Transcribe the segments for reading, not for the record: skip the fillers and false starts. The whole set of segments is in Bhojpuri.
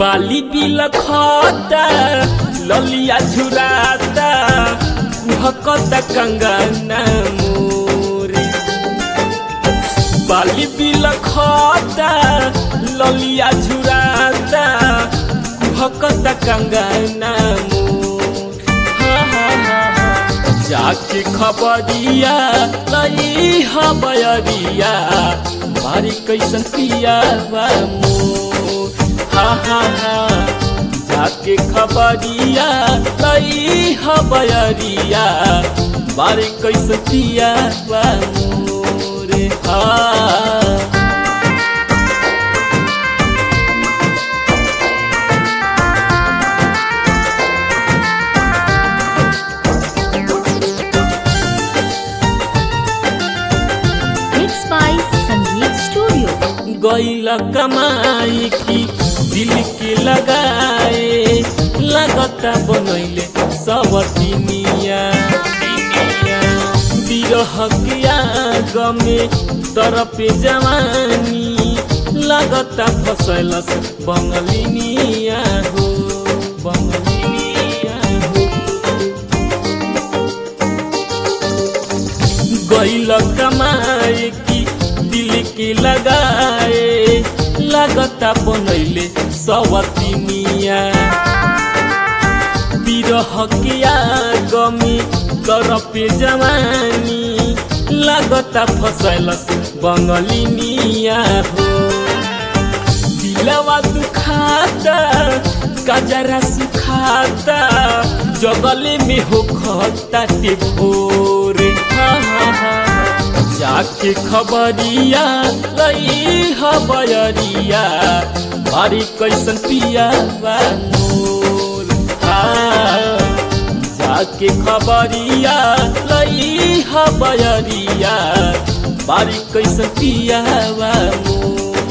बाली बिलखता ललिया झुराता कुहकता कंगना मोरे बाली बिलखता ललिया झुराता कुहकता कंगना मोर जाके खबरिया लई हबरिया बारी कैसन पिया मोर जाके खबरिया लई हबरिया बारी कैसन पिया मोर गईला कमाई की दिल के लगाए लगता बनैले सबटिनिया बिरह के आग में तरपे जवानी लगता फसलस बंगलिनिया हो बंगलिनिया हो गईला कमाई की दिल के लगाए लगता बनैले सबटिनिया बिरह के आग में तरपे जवानी लगता फसलस बंगलिनिया हो दिलवा दुखाता कजरा सुखाता जगले में हो खता ते भोरे जाके खबरिया लई हबरिया बारी कैसन पिया मोर जाके खबरिया लई हबरिया बारी कैसन पिया मोर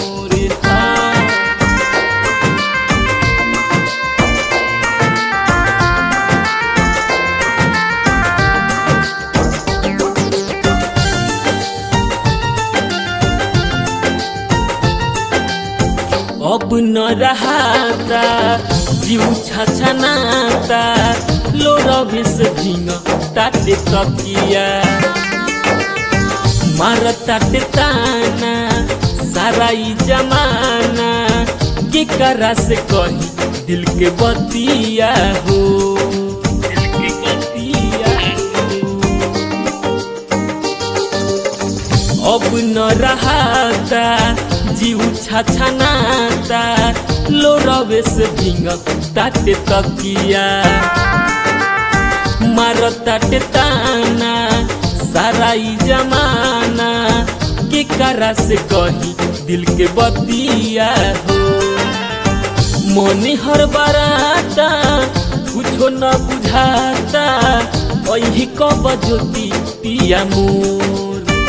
अब न रहाता जीव छछनाता लोरवे से भींग ताटे तकिया मार ताटे ताना सारा जमाना के करा से कही दिल के बतिया हो दिल के बतिया अब न रहाता जीव छछनाता लोरवे से भींग ताटे तकिया मार ताटे ताना सारा जमाना के करा से कही दिल के बतिया हो मोनी हर बराता कुछो न बुझाता वही कब ज्योति पिया मोर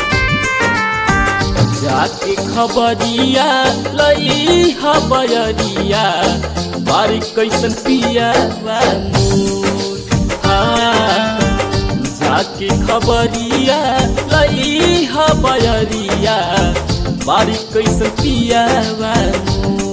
जाके खबरिया लई हबरिया बारी कैसन पिया मोर जाके खबरिया लई हबरिया बारी कैसन पिया मोर